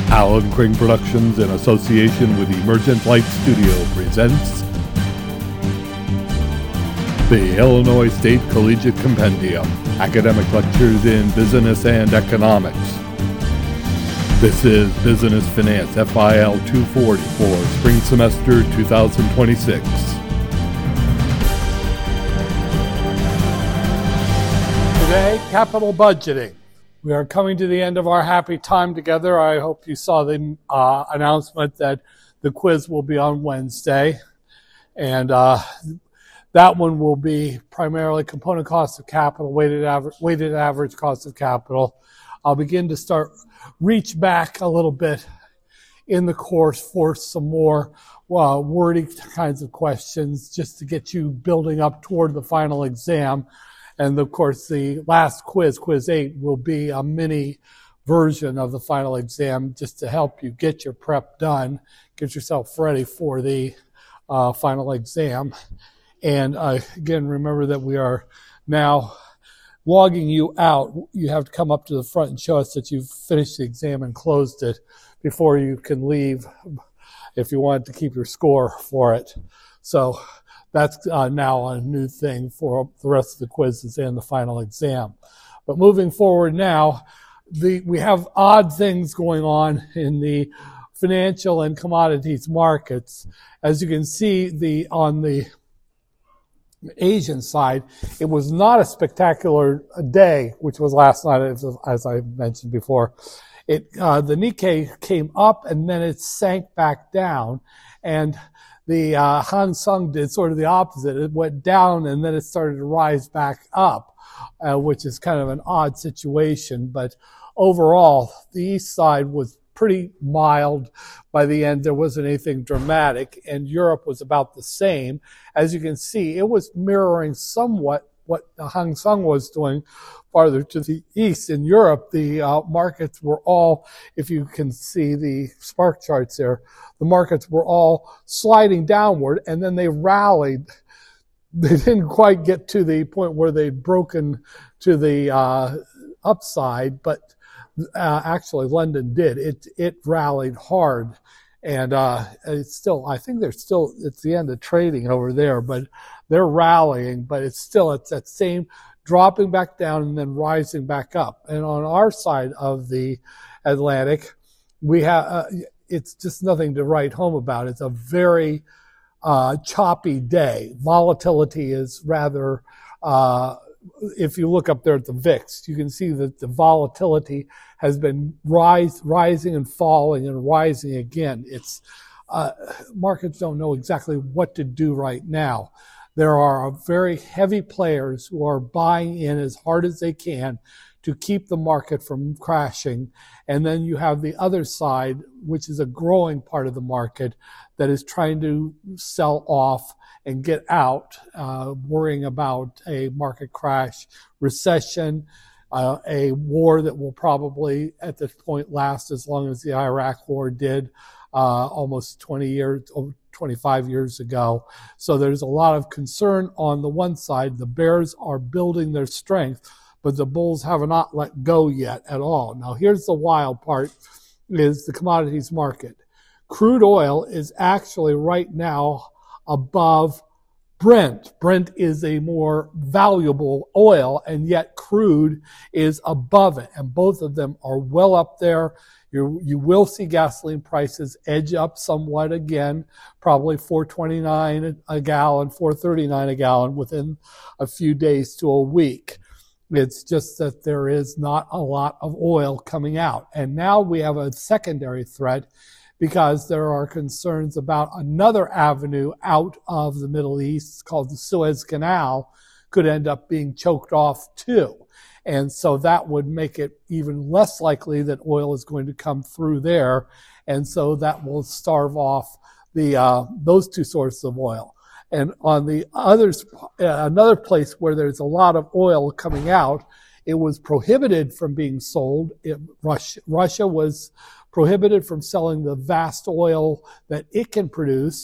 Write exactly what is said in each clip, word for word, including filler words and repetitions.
Alan Crane Productions, in association with Emergent Light Studio, presents the Illinois State Collegiate Compendium, Academic Lectures in Business and Economics. This is Business Finance F I L two forty for spring semester two thousand twenty-six. Today, capital budgeting. We are coming to the end of our happy time together. I hope you saw the uh, announcement that the quiz will be on Wednesday. And uh, that one will be primarily component cost of capital, weighted average, weighted average cost of capital. I'll begin to start reach back a little bit in the course for some more uh, wordy kinds of questions just to get you building up toward the final exam. And of course, the last quiz, quiz eight, will be a mini version of the final exam just to help you get your prep done, get yourself ready for the uh, final exam. And uh, again, remember that we are now logging you out. You have to come up to the front and show us that you've finished the exam and closed it before you can leave if you want to keep your score for it. So that's uh, now a new thing for the rest of the quizzes and the final exam. But moving forward now, the, we have odd things going on in the financial and commodities markets. As you can see, the on the Asian side, it was not a spectacular day, which was last night, as, as I mentioned before. It uh, the Nikkei came up and then it sank back down, and the uh, Hang Seng did sort of the opposite. It went down and then it started to rise back up, uh, which is kind of an odd situation. But overall, the east side was pretty mild. By the end, there wasn't anything dramatic, and Europe was about the same. As you can see, it was mirroring somewhat what the Hang Seng was doing farther to the east. In Europe, the uh, markets were all, if you can see the spark charts there, the markets were all sliding downward, and then they rallied. They didn't quite get to the point where they'd broken to the uh, upside, but uh, actually London did. It it rallied hard, and uh, it's still, I think they're still, it's the end of trading over there, but they're rallying, but it's still, it's that same dropping back down and then rising back up. And on our side of the Atlantic, we have, uh, it's just nothing to write home about. It's a very uh, choppy day. Volatility is rather, uh, if you look up there at the V I X, you can see that the volatility has been rise, rising and falling and rising again. It's, uh, markets don't know exactly what to do right now. There are very heavy players who are buying in as hard as they can to keep the market from crashing. And then you have the other side, which is a growing part of the market, that is trying to sell off and get out, uh, worrying about a market crash, recession, uh, a war that will probably at this point last as long as the Iraq war did uh, almost twenty years, twenty-five years ago. So there's a lot of concern on the one side. The bears are building their strength, but the bulls have not let go yet at all. Now here's the wild part, is the commodities market. Crude oil is actually right now above Brent. Brent is a more valuable oil, and yet crude is above it, and both of them are well up there. You, you will see gasoline prices edge up somewhat again, probably four twenty-nine a gallon, four thirty-nine a gallon within a few days to a week. It's just that there is not a lot of oil coming out. And now we have a secondary threat because there are concerns about another avenue out of the Middle East called the Suez Canal could end up being choked off too. And so that would make it even less likely that oil is going to come through there. And so that will starve off the uh, those two sources of oil. And on the others, uh, another place where there's a lot of oil coming out, it was prohibited from being sold. It, Russia, Russia was prohibited from selling the vast oil that it can produce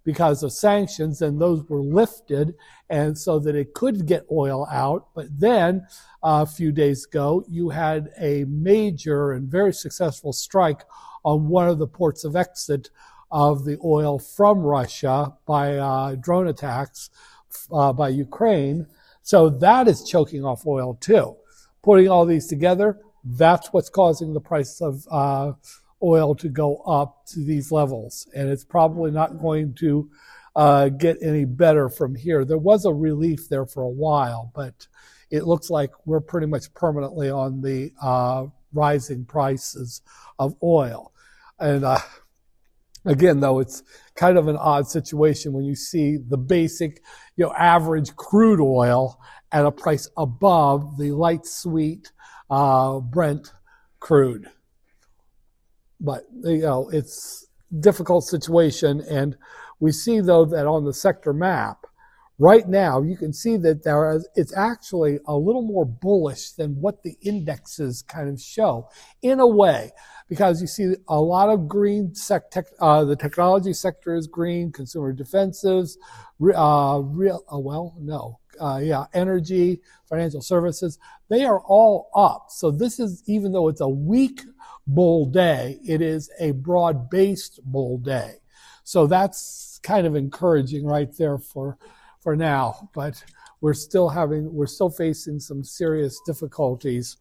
because of sanctions, and those were lifted, and so that it could get oil out. But then uh, a few days ago, you had a major and very successful strike on one of the ports of exit of the oil from Russia by uh, drone attacks uh, by Ukraine. So that is choking off oil too. Putting all these together, that's what's causing the price of uh, oil to go up to these levels. And it's probably not going to uh, get any better from here. There was a relief there for a while, but it looks like we're pretty much permanently on the uh, rising prices of oil. And uh, again, though, it's kind of an odd situation when you see the basic, you know, average crude oil at a price above the light sweet uh, Brent crude. But, you know, it's a difficult situation. And we see, though, that on the sector map, right now, you can see that there is, it's actually a little more bullish than what the indexes kind of show, in a way, because you see a lot of green, sec tech, uh, the technology sector is green, consumer defensives, uh, real, uh, well, no, uh, yeah, energy, financial services, they are all up. So this is, even though it's a weak bull day, it is a broad-based bull day. So that's kind of encouraging right there for for now, but we're still having, we're still facing some serious difficulties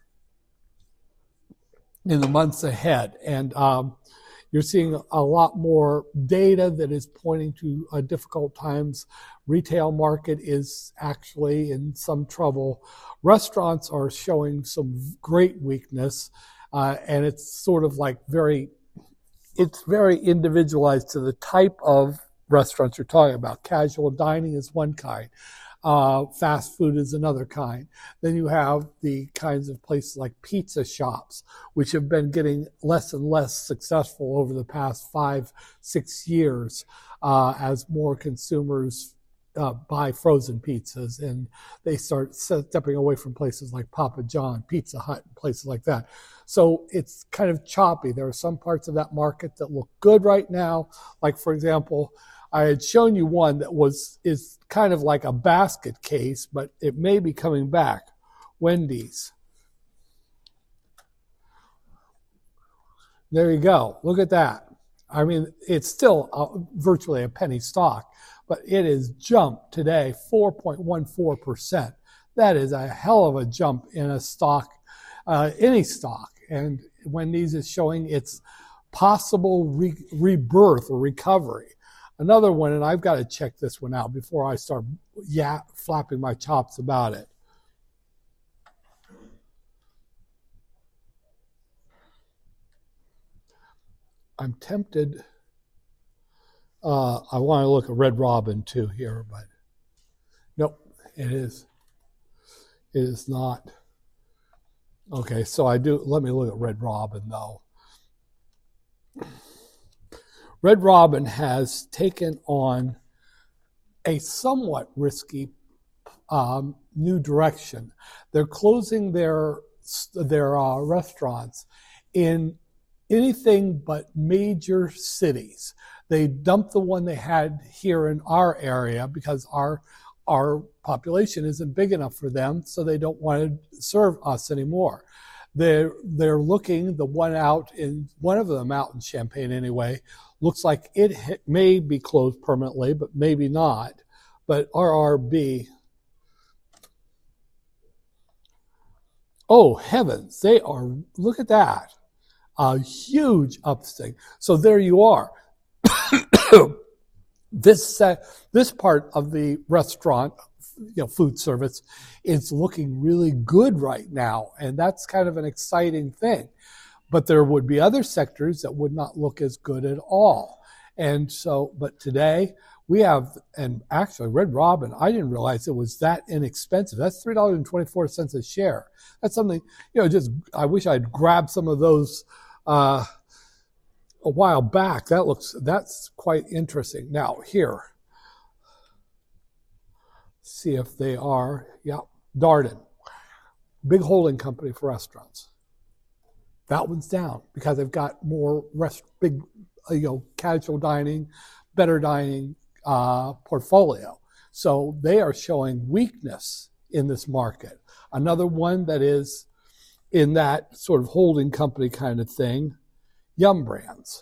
in the months ahead. And um, you're seeing a lot more data that is pointing to uh, difficult times. Retail market is actually in some trouble. Restaurants are showing some great weakness, uh, and it's sort of like very, it's very individualized to the type of restaurants you're talking about. Casual dining is one kind. Uh, fast food is another kind. Then you have the kinds of places like pizza shops, which have been getting less and less successful over the past five, six years uh, as more consumers uh, buy frozen pizzas and they start stepping away from places like Papa John, Pizza Hut, and places like that. So it's kind of choppy. There are some parts of that market that look good right now. Like, for example, I had shown you one that was is kind of like a basket case, but it may be coming back. Wendy's. There you go. Look at that. I mean, it's still uh, virtually a penny stock, but it has jumped today four point one four percent. That is a hell of a jump in a stock, uh, any stock. And Wendy's is showing its possible re rebirth or recovery. Another one, and I've got to check this one out before I start yeah, flapping my chops about it. I'm tempted. Uh, I want to look at Red Robin too here, but nope, it is. It is not. Okay, so I do. Let me look at Red Robin though. Red Robin has taken on a somewhat risky um, new direction. They're closing their their uh, restaurants in anything but major cities. They dumped the one they had here in our area because our our population isn't big enough for them, so they don't want to serve us anymore. They're, they're looking, the one out in, one of them out in Champaign anyway, looks like it may be closed permanently, but maybe not. But R R B, oh heavens, they are, look at that. A huge upswing. So there you are. This, uh, this part of the restaurant, you know, food service is looking really good right now. And that's kind of an exciting thing. But there would be other sectors that would not look as good at all. And so, but today we have, and actually Red Robin, I didn't realize it was that inexpensive. That's three dollars and twenty-four cents a share. That's something, you know, just, I wish I'd grabbed some of those, uh, a while back. That looks, that's quite interesting. Now here, see if they are, yeah, Darden, big holding company for restaurants. That one's down because they've got more rest, big, you know, casual dining, better dining uh, portfolio. So they are showing weakness in this market. Another one that is in that sort of holding company kind of thing, Yum! Brands.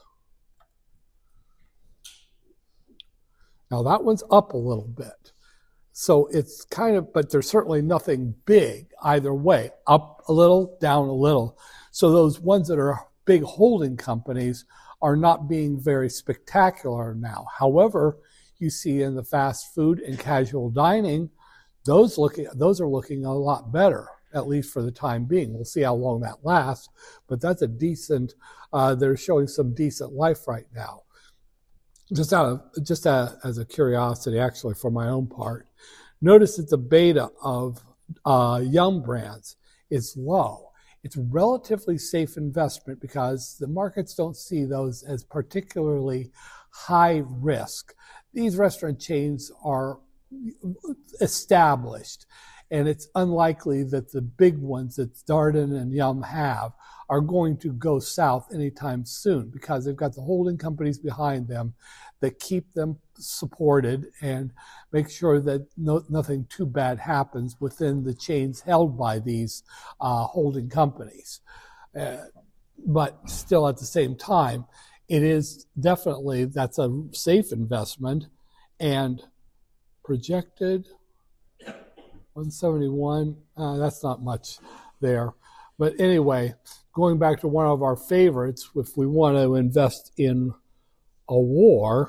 Now that one's up a little bit. So it's kind of, but there's certainly nothing big either way. Up a little, down a little. So those ones that are big holding companies are not being very spectacular now. However, you see in the fast food and casual dining, those looking, those are looking a lot better, at least for the time being. We'll see how long that lasts, but that's a decent, uh, they're showing some decent life right now. Just out of, just a, as a curiosity, actually, for my own part, notice that the beta of uh, Yum! Brands is low. It's a relatively safe investment because the markets don't see those as particularly high risk. These restaurant chains are established, and it's unlikely that the big ones that Darden and Yum! Have are going to go south anytime soon because they've got the holding companies behind them that keep them supported and make sure that no, nothing too bad happens within the chains held by these uh, holding companies. Uh, but still at the same time, it is definitely, that's a safe investment, and projected one seventy-one, uh, that's not much there. But anyway, going back to one of our favorites, if we want to invest in a war,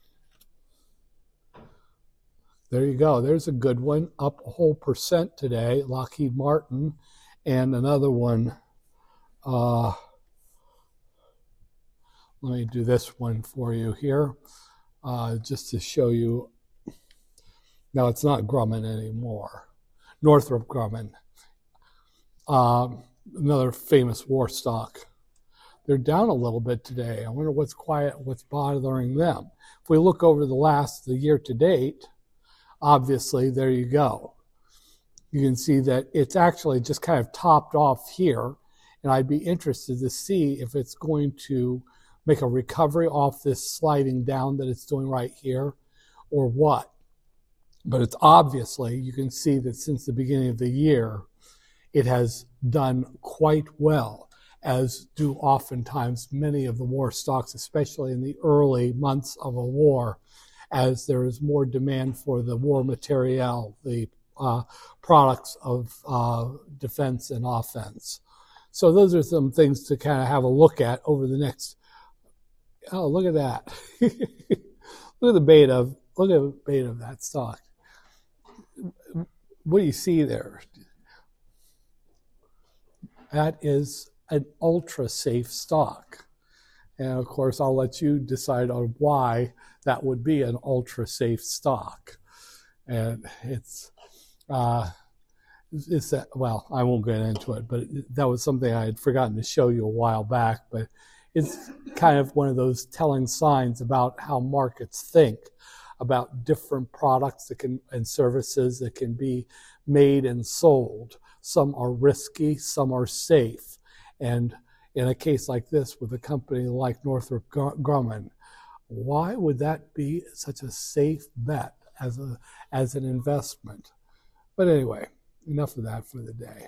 there you go. There's a good one, up a whole percent today, Lockheed Martin, and another one, uh, let me do this one for you here, uh, just to show you. Now, it's not Grumman anymore. Northrop Grumman, um, another famous war stock. They're down a little bit today. I wonder what's quiet, what's bothering them. If we look over the last, the year to date, obviously, there you go. You can see that it's actually just kind of topped off here, and I'd be interested to see if it's going to make a recovery off this sliding down that it's doing right here, or what. But it's obviously, you can see that since the beginning of the year, it has done quite well, as do oftentimes many of the war stocks, especially in the early months of a war, as there is more demand for the war materiel, the uh, products of uh, defense and offense. So those are some things to kind of have a look at over the next, oh, look at that. Look at the beta of, look at the beta of that stock. What do you see there? That is an ultra safe stock. And of course, I'll let you decide on why that would be an ultra safe stock. And it's, uh, it's that, well, I won't get into it, but that was something I had forgotten to show you a while back. But it's kind of one of those telling signs about how markets think about different products that can and services that can be made and sold. Some are risky, some are safe. And in a case like this with a company like Northrop Grumman, why would that be such a safe bet as a as an investment? But anyway, enough of that for the day.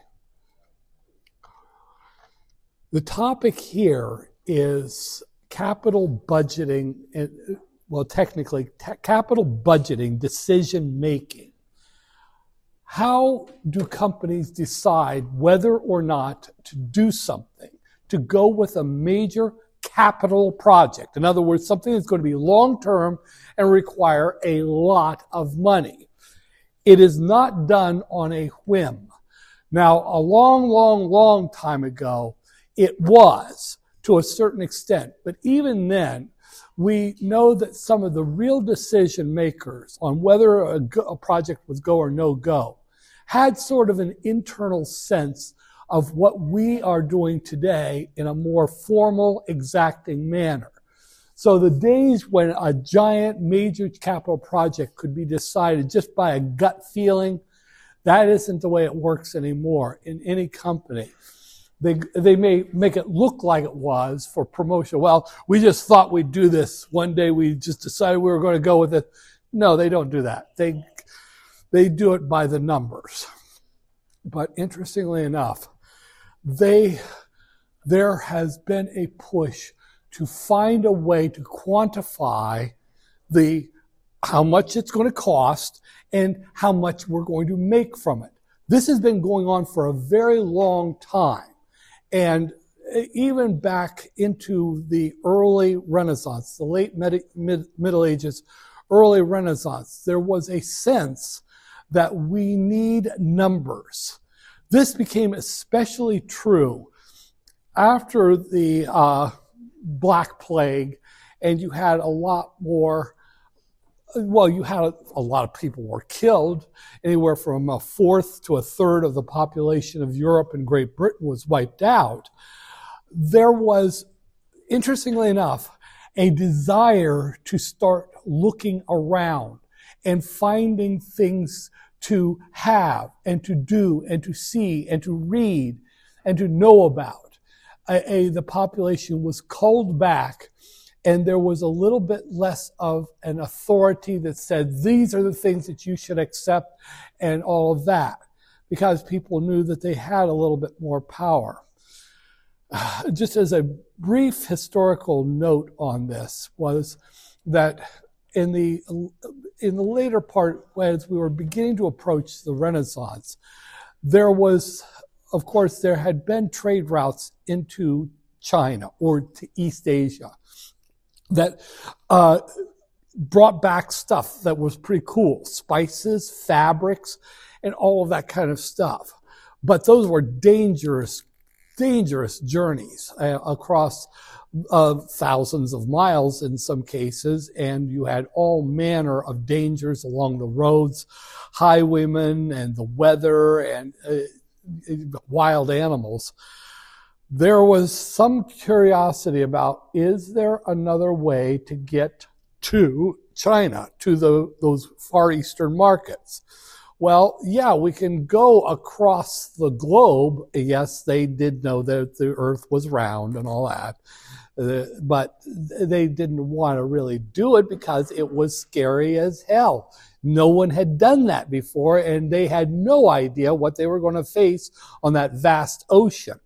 The topic here is capital budgeting, and well, technically, t- capital budgeting decision making. How do companies decide whether or not to do something, to go with a major capital project? In other words, something that's going to be long-term and require a lot of money. It is not done on a whim. Now, a long, long, long time ago, it was to a certain extent. But even then, we know that some of the real decision makers on whether a, go, a project was go or no go had sort of an internal sense of what we are doing today in a more formal, exacting manner. So the days when a giant major capital project could be decided just by a gut feeling, that isn't the way it works anymore in any company. They they may make it look like it was for promotion. Well, we just thought we'd do this. One day we just decided we were going to go with it. No, they don't do that. They they do it by the numbers. But interestingly enough, they there has been a push to find a way to quantify the how much it's going to cost and how much we're going to make from it. This has been going on for a very long time. And even back into the early Renaissance, the late mid, mid, Middle Ages, early Renaissance, there was a sense that we need numbers. This became especially true after the uh, Black Plague, and you had a lot more, well, you had a, a lot of people were killed. Anywhere from a fourth to a third of the population of Europe and Great Britain was wiped out. There was, interestingly enough, a desire to start looking around and finding things to have and to do and to see and to read and to know about. A, a, the population was culled back, and there was a little bit less of an authority that said, these are the things that you should accept and all of that, because people knew that they had a little bit more power. Just as a brief historical note on this was that in the in the later part, as we were beginning to approach the Renaissance, there was, of course, there had been trade routes into China or to East Asia that uh, brought back stuff that was pretty cool, spices, fabrics, and all of that kind of stuff. But those were dangerous, dangerous journeys uh, across uh, thousands of miles in some cases, and you had all manner of dangers along the roads, highwaymen and the weather and uh, wild animals. There was some curiosity about, is there another way to get to China, to the, those Far Eastern markets? Well, yeah, we can go across the globe. Yes, they did know that the earth was round and all that, uh, but they didn't want to really do it because it was scary as hell. No one had done that before, and they had no idea what they were going to face on that vast ocean.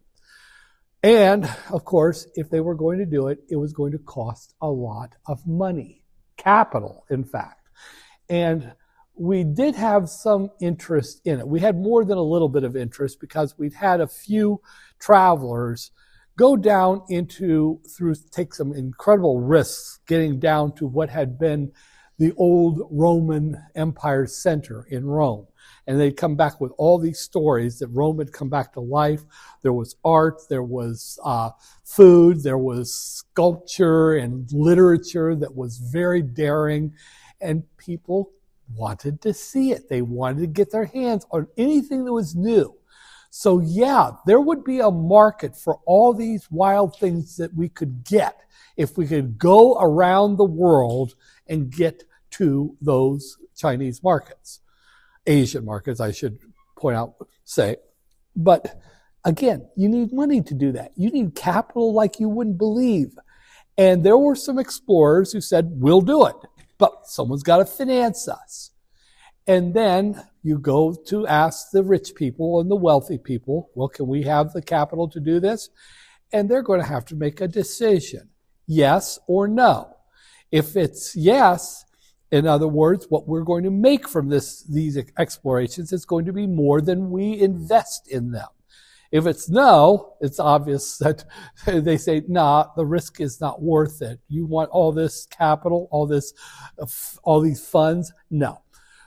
And, of course, if they were going to do it, it was going to cost a lot of money. Capital, in fact. And we did have some interest in it. We had more than a little bit of interest because we'd had a few travelers go down into, through, take some incredible risks getting down to what had been the old Roman Empire center in Rome. And they'd come back with all these stories that Rome had come back to life. There was art, there was uh, food, there was sculpture and literature that was very daring. And people wanted to see it. They wanted to get their hands on anything that was new. So yeah, there would be a market for all these wild things that we could get if we could go around the world and get to those Chinese markets. Asian markets, I should point out, say. But again, you need money to do that. You need capital like you wouldn't believe. And there were some explorers who said, we'll do it, but someone's got to finance us. And then you go to ask the rich people and the wealthy people, well, can we have the capital to do this? And they're going to have to make a decision, yes or no. If it's yes, in other words, what we're going to make from this, these explorations is going to be more than we invest in them. If it's no, it's obvious that they say, nah, the risk is not worth it. You want all this capital, all this, all these funds? No.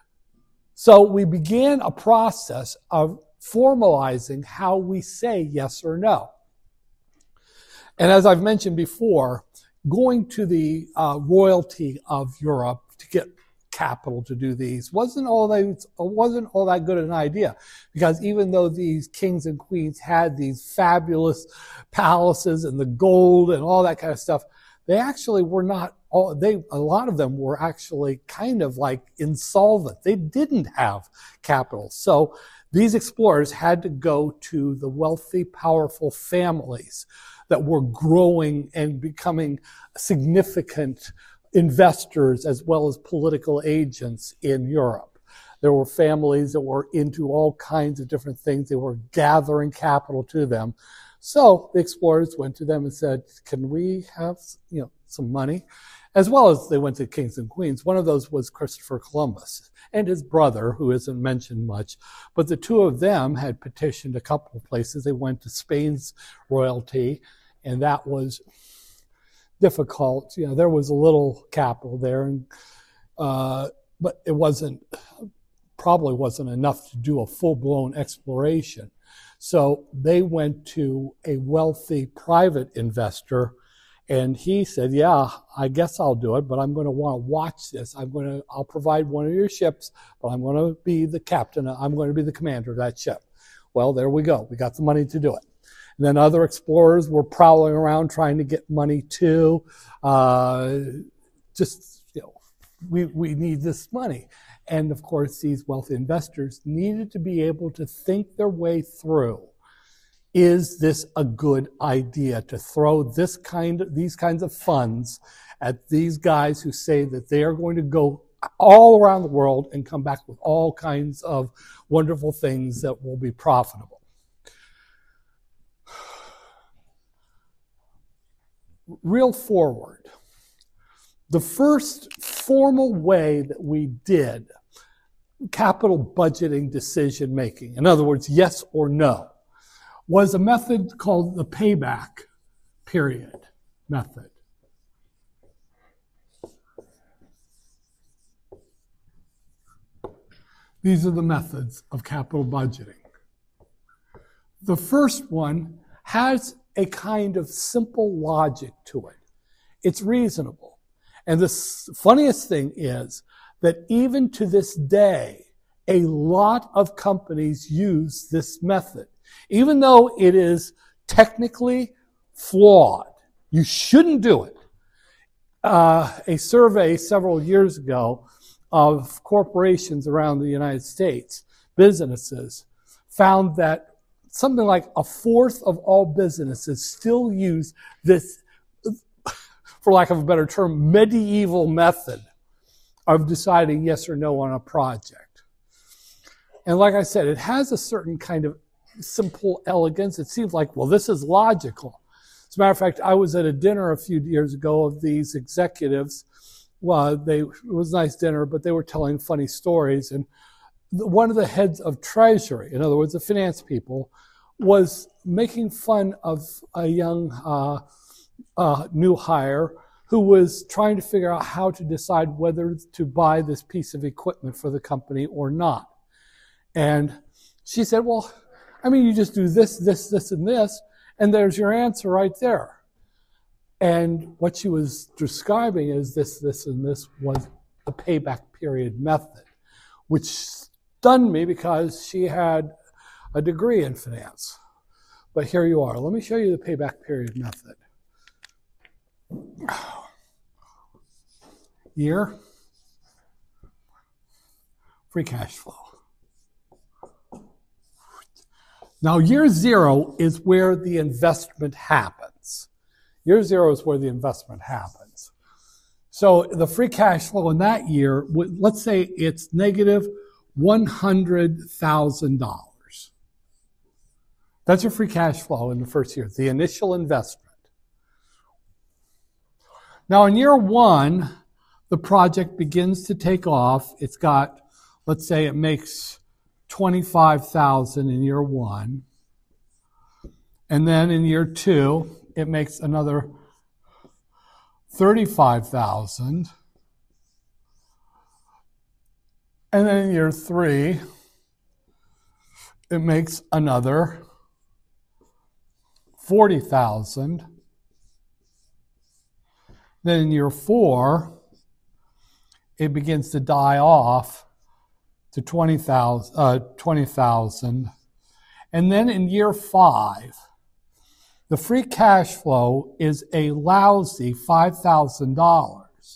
So we began a process of formalizing how we say yes or no. And as I've mentioned before, going to the uh, royalty of Europe to get capital to do these wasn't all that wasn't all that good an idea, because even though these kings and queens had these fabulous palaces and the gold and all that kind of stuff, they actually were not all they a lot of them were actually kind of like insolvent. They didn't have capital. So these explorers had to go to the wealthy, powerful families that were growing and becoming significant investors as well as political agents in Europe. There were families that were into all kinds of different things. They were gathering capital to them. So the explorers went to them and said, can we have, you know, some money? As well as they went to kings and queens. One of those was Christopher Columbus and his brother, who isn't mentioned much. But the two of them had petitioned a couple of places. They went to Spain's royalty, and that was difficult. You know, there was a little capital there, and, uh, but it wasn't, probably wasn't enough to do a full-blown exploration. So they went to a wealthy private investor, and he said, yeah, I guess I'll do it, but I'm going to want to watch this. I'm going to, I'll provide one of your ships, but I'm going to be the captain. I'm going to be the commander of that ship. Well, there we go. We got the money to do it. And then other explorers were prowling around trying to get money too. Uh, just, you know, we, we need this money. And of course, these wealthy investors needed to be able to think their way through. Is this a good idea to throw this kind of, these kinds of funds at these guys who say that they are going to go all around the world and come back with all kinds of wonderful things that will be profitable? Real forward. The first formal way that we did capital budgeting decision making, in other words, yes or no, was a method called the payback period method. These are the methods of capital budgeting. The first one has a kind of simple logic to it. It's reasonable. And the funniest thing is that even to this day, a lot of companies use this method. Even though it is technically flawed, you shouldn't do it. Uh, a survey several years ago of corporations around the United States, businesses, found that something like a fourth of all businesses still use this, for lack of a better term, medieval method of deciding yes or no on a project. And like I said, it has a certain kind of simple elegance. It seems like, well, this is logical. As a matter of fact, I was at a dinner a few years ago of these executives. Well, they, it was a nice dinner, but they were telling funny stories. And one of the heads of Treasury, in other words, the finance people, was making fun of a young uh, uh, new hire who was trying to figure out how to decide whether to buy this piece of equipment for the company or not. And she said, well, I mean, you just do this, this, this, and this, and there's your answer right there. And what she was describing is this, this, and this was the payback period method, which stunned me because she had a degree in finance. But here you are. Let me show you the payback period method. Year, free cash flow. Now, year zero is where the investment happens. Year zero is where the investment happens. So the free cash flow in that year, let's say it's negative one hundred thousand dollars. That's your free cash flow in the first year, the initial investment. Now, in year one, the project begins to take off. It's got, let's say it makes twenty-five thousand dollars in year one. And then in year two, it makes another thirty-five thousand dollars. And then in year three, it makes another forty thousand dollars. Then in year four, it begins to die off to twenty thousand, uh, twenty thousand. And then in year five, the free cash flow is a lousy five thousand dollars.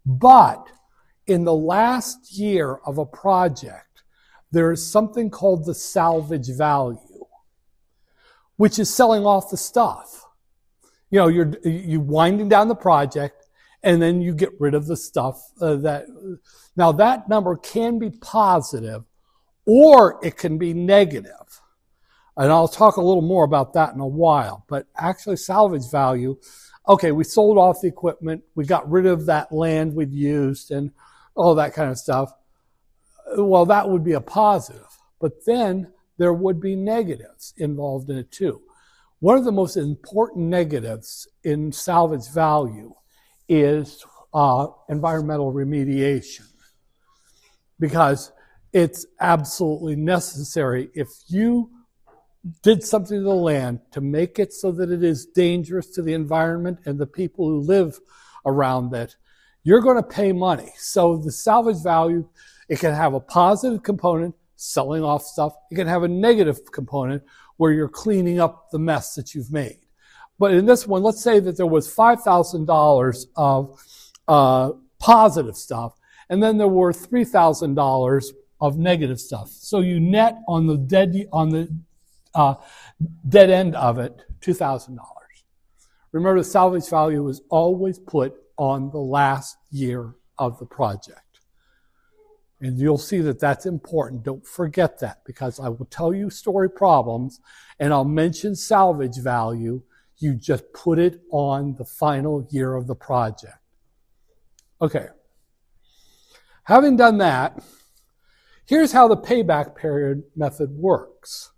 But in the last year of a project, there is something called the salvage value, which is selling off the stuff. You know, you're you winding down the project, and then you get rid of the stuff uh, that. Now that number can be positive, or it can be negative, and I'll talk a little more about that in a while. But actually, salvage value. Okay, we sold off the equipment, we got rid of that land we'd used, and all that kind of stuff. Well, that would be a positive, but then there would be negatives involved in it too. One of the most important negatives in salvage value is uh, environmental remediation, because it's absolutely necessary. If you did something to the land to make it so that it is dangerous to the environment and the people who live around it, you're going to pay money. So the salvage value, it can have a positive component, selling off stuff. It can have a negative component where you're cleaning up the mess that you've made. But in this one, let's say that there was five thousand dollars of uh, positive stuff, and then there were three thousand dollars of negative stuff. So you net on the dead, on the uh, dead end of it, two thousand dollars. Remember, the salvage value is always put on the last year of the project. And you'll see that that's important. Don't forget that, because I will tell you story problems and I'll mention salvage value. You just put it on the final year of the project. Okay. Having done that, here's how the payback period method works.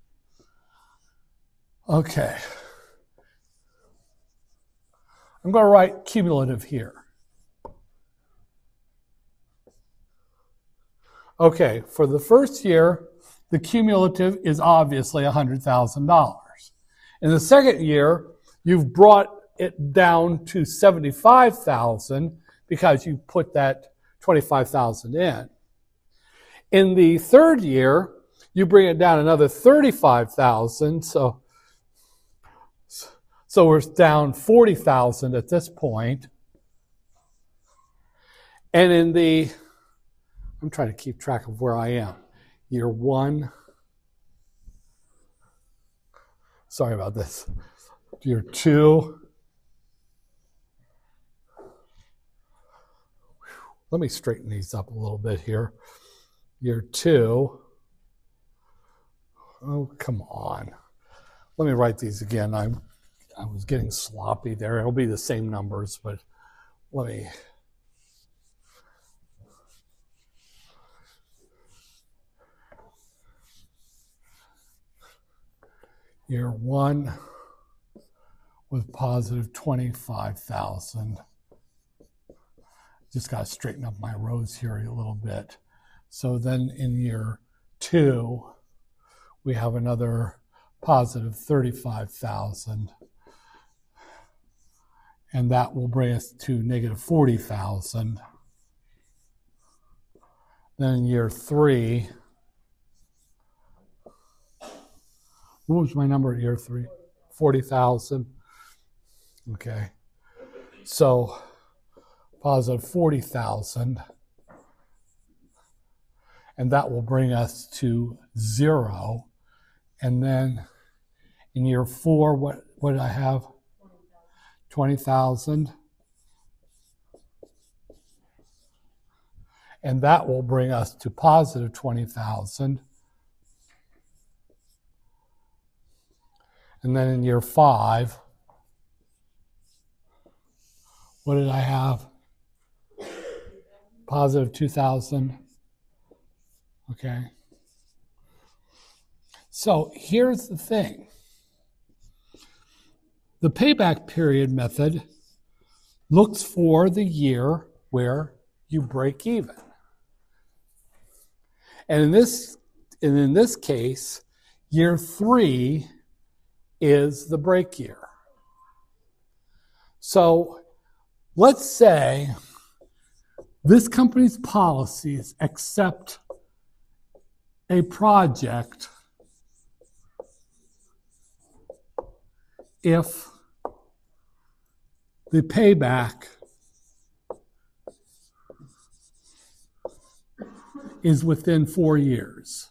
Okay. I'm going to write cumulative here. Okay, for the first year, the cumulative is obviously one hundred thousand dollars. In the second year, you've brought it down to seventy-five thousand dollars because you put that twenty-five thousand dollars in. In the third year, you bring it down another thirty-five thousand dollars, so, so we're down forty thousand dollars at this point. And in the I'm trying to keep track of where I am. Year one. Sorry about this. Year two. Let me straighten these up a little bit here. Year two. Oh, come on. Let me write these again. I I was getting sloppy there. It'll be the same numbers, but let me... Year one with positive twenty-five thousand. Just got to straighten up my rows here a little bit. So then in year two, we have another positive thirty-five thousand. And that will bring us to negative forty thousand. Then in year three, what was my number at year three? forty thousand. Okay. So positive forty thousand. And that will bring us to zero. And then in year four, what, what did I have? twenty thousand. And that will bring us to positive twenty thousand. And then in year five, what did I have? Positive two thousand. Okay. So here's the thing. The payback period method looks for the year where you break even. And in this, and in this case, year three is the break year. So let's say this company's policies accept a project if the payback is within four years.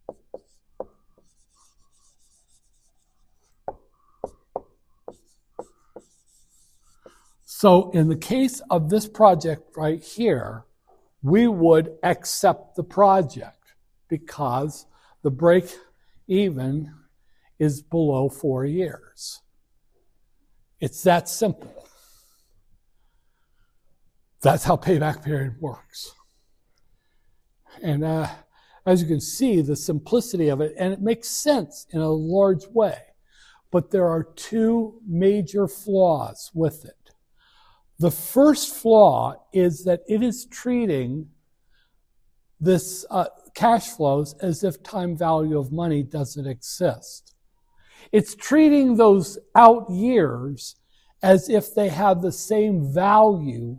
So in the case of this project right here, we would accept the project because the break even is below four years. It's that simple. That's how payback period works. And uh, as you can see, the simplicity of it, and it makes sense in a large way. But there are two major flaws with it. The first flaw is that it is treating this uh, cash flows as if time value of money doesn't exist. It's treating those out years as if they have the same value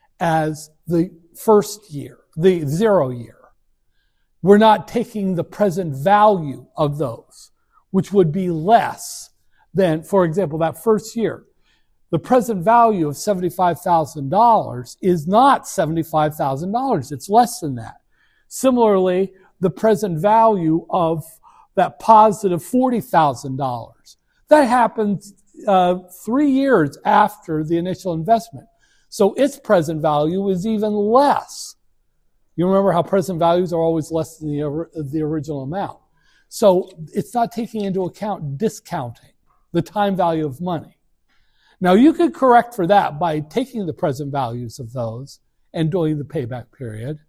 as the first year, the zero year. We're not taking the present value of those, which would be less than, for example, that first year. The present value of seventy-five thousand dollars is not seventy-five thousand dollars. It's less than that. Similarly, the present value of that positive forty thousand dollars. That happens uh, three years after the initial investment. So its present value is even less. You remember how present values are always less than the, the original amount. So it's not taking into account discounting the time value of money. Now, you could correct for that by taking the present values of those and doing the payback period.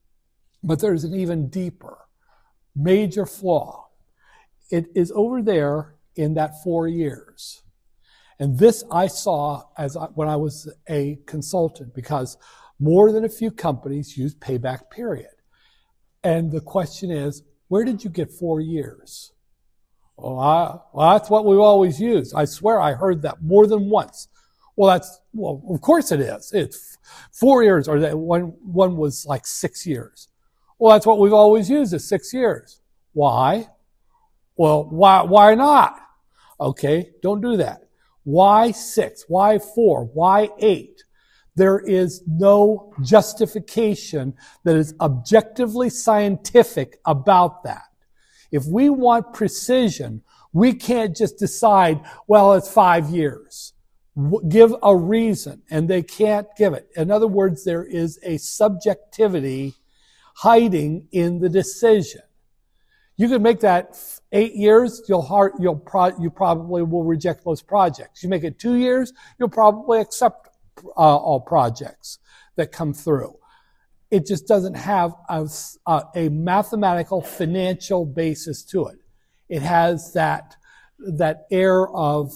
But there's an even deeper, major flaw. It is over there in that four years. And this I saw as I, when I was a consultant, because more than a few companies use payback period. And the question is, where did you get four years? Well, I, well, that's what we've always used. I swear I heard that more than once. Well, that's, well, of course it is. It's four years, or that one, one was like six years. Well, that's what we've always used, is six years. Why? Well, why, why not? Okay, don't do that. Why six? Why four? Why eight? There is no justification that is objectively scientific about that. If we want precision, we can't just decide, well, it's five years. Give a reason, and they can't give it. In other words, there is a subjectivity hiding in the decision. You could make that eight years, you'll hard, you'll pro, you probably will reject most projects. You make it two years, you'll probably accept uh, all projects that come through. It just doesn't have a, a mathematical financial basis to it. It has that that air of,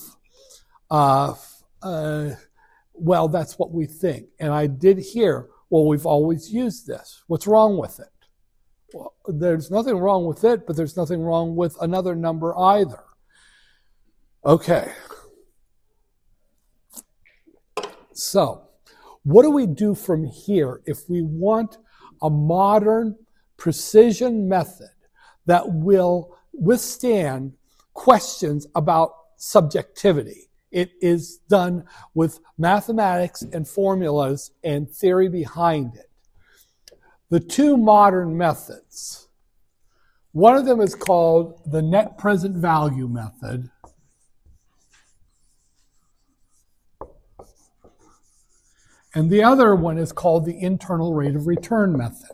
uh, uh, well, that's what we think. And I did hear, well, we've always used this. What's wrong with it? Well, there's nothing wrong with it, but there's nothing wrong with another number either. Okay. So, what do we do from here if we want a modern precision method that will withstand questions about subjectivity? It is done with mathematics and formulas and theory behind it. The two modern methods. One of them is called the net present value method. And the other one is called the internal rate of return method.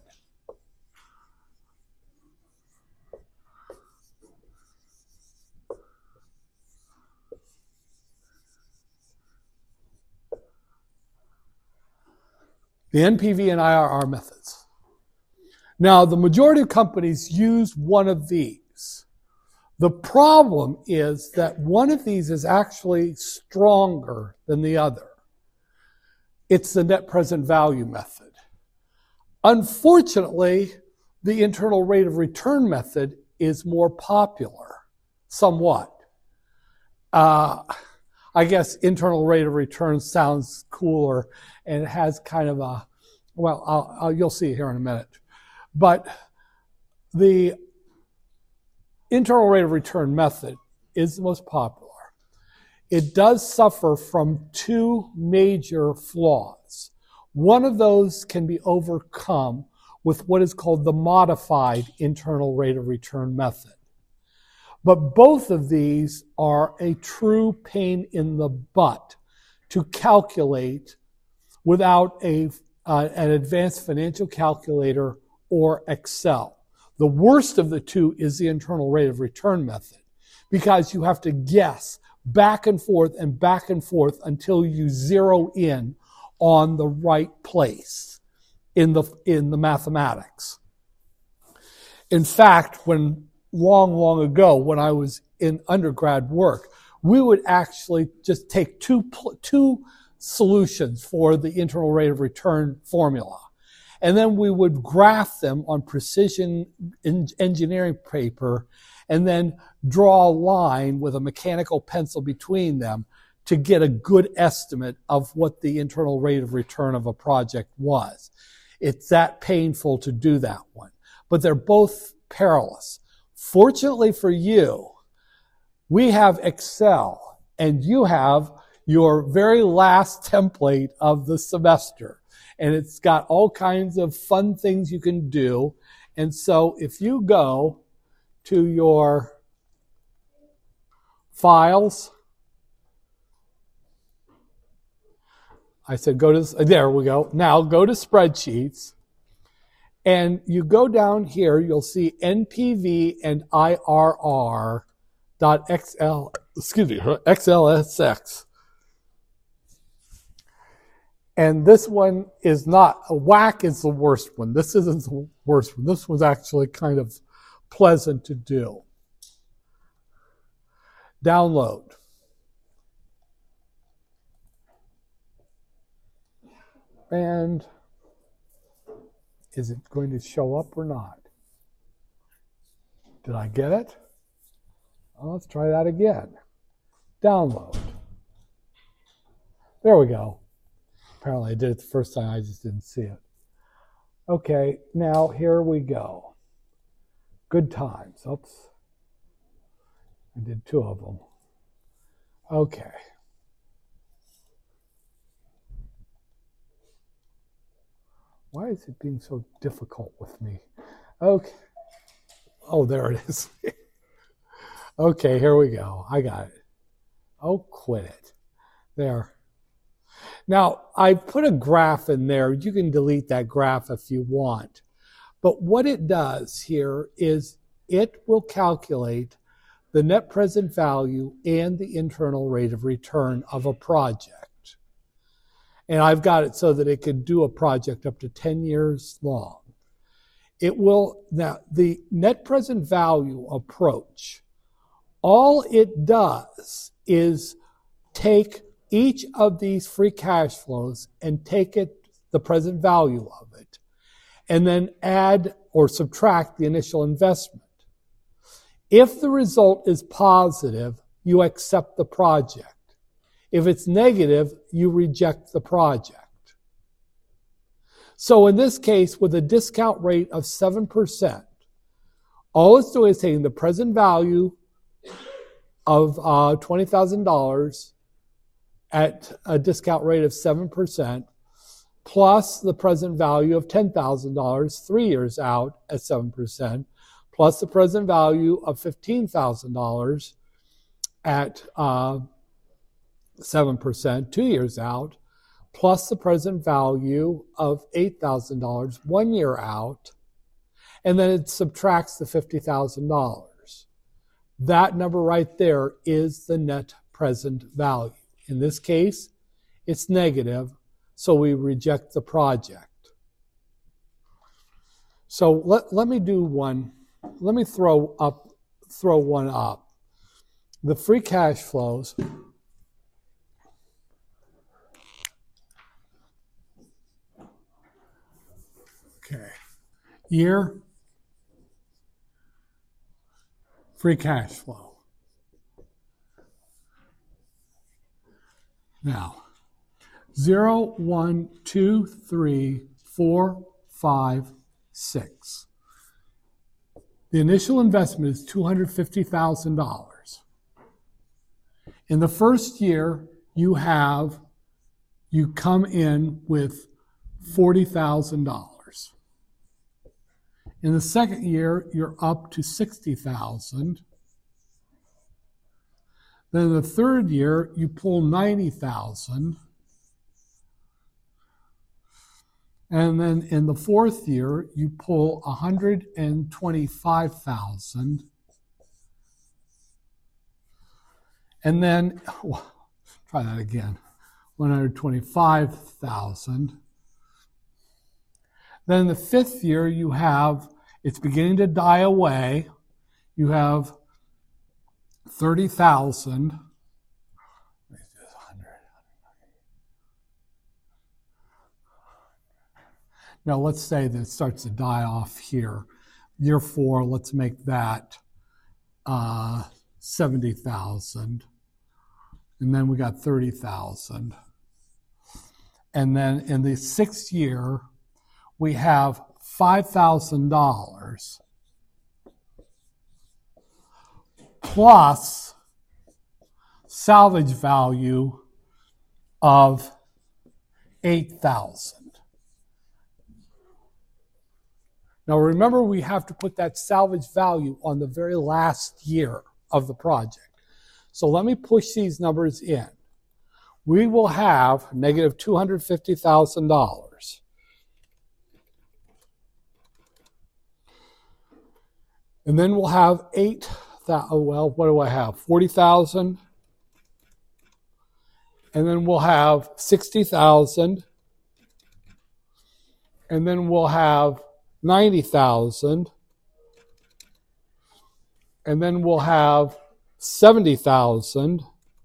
The N P V and I R R methods. Now, the majority of companies use one of these. The problem is that one of these is actually stronger than the other. It's the net present value method. Unfortunately, the internal rate of return method is more popular, somewhat. Uh, I guess internal rate of return sounds cooler, and it has kind of a, well, I'll, I'll, you'll see it here in a minute. But the internal rate of return method is the most popular. It does suffer from two major flaws. One of those can be overcome with what is called the modified internal rate of return method. But both of these are a true pain in the butt to calculate without a, uh, an advanced financial calculator or Excel. The worst of the two is the internal rate of return method, because you have to guess back and forth and back and forth until you zero in on the right place in the, in the mathematics. In fact, when long, long ago, when I was in undergrad work, we would actually just take two, two solutions for the internal rate of return formula. And then we would graph them on precision engineering paper and then draw a line with a mechanical pencil between them to get a good estimate of what the internal rate of return of a project was. It's that painful to do that one. But they're both perilous. Fortunately for you, we have Excel, and you have your very last template of the semester. And it's got all kinds of fun things you can do. And so if you go to your files, I said go to, there we go. Now go to spreadsheets. And you go down here, you'll see N P V and I R R dot X L, excuse me, X L S X. And this one is not, a whack is the worst one. This isn't the worst one. This one's actually kind of pleasant to do. Download. And is it going to show up or not? Did I get it? Well, let's try that again. Download. There we go. Apparently I did it the first time, I just didn't see it. Okay, now here we go. Good times. Oops. I did two of them. Okay. Why is it being so difficult with me? Okay. Oh, there it is. Okay, here we go. I got it. Oh, quit it. There. Now, I put a graph in there. You can delete that graph if you want. But what it does here is it will calculate the net present value and the internal rate of return of a project. And I've got it so that it can do a project up to ten years long. It will, now, the net present value approach, all it does is take each of these free cash flows and take it, the present value of it, and then add or subtract the initial investment. If the result is positive, you accept the project. If it's negative, you reject the project. So in this case, with a discount rate of seven percent, all it's doing is taking the present value of uh, twenty thousand dollars at a discount rate of seven percent, plus the present value of ten thousand dollars three years out at seven percent, plus the present value of fifteen thousand dollars at uh, seven percent two years out, plus the present value of eight thousand dollars one year out, and then it subtracts the fifty thousand dollars. That number right there is the net present value. In this case, it's negative, so we reject the project. So let, let me do one. Let me throw up, throw one up. The free cash flows. Okay. Year, free cash flow. Now, zero, one, two, three, four, five, six. The initial investment is two hundred fifty thousand dollars. In the first year, you have, you come in with forty thousand dollars. In the second year, you're up to sixty thousand. Then in the third year, you pull ninety thousand. And then in the fourth year, you pull one hundred twenty-five thousand. And then, well, try that again, one hundred twenty-five thousand. Then in the fifth year, you have, it's beginning to die away. You have thirty thousand. Now let's say that it starts to die off here. Year four, let's make that uh, seventy thousand. And then we got thirty thousand. And then in the sixth year, we have five thousand dollars plus salvage value of eight thousand. Now remember, we have to put that salvage value on the very last year of the project. So let me push these numbers in. We will have negative two hundred fifty thousand dollars. And then we'll have eight thousand, well, what do I have? forty thousand. And then we'll have sixty thousand. And then we'll have ninety thousand. And then we'll have seventy thousand.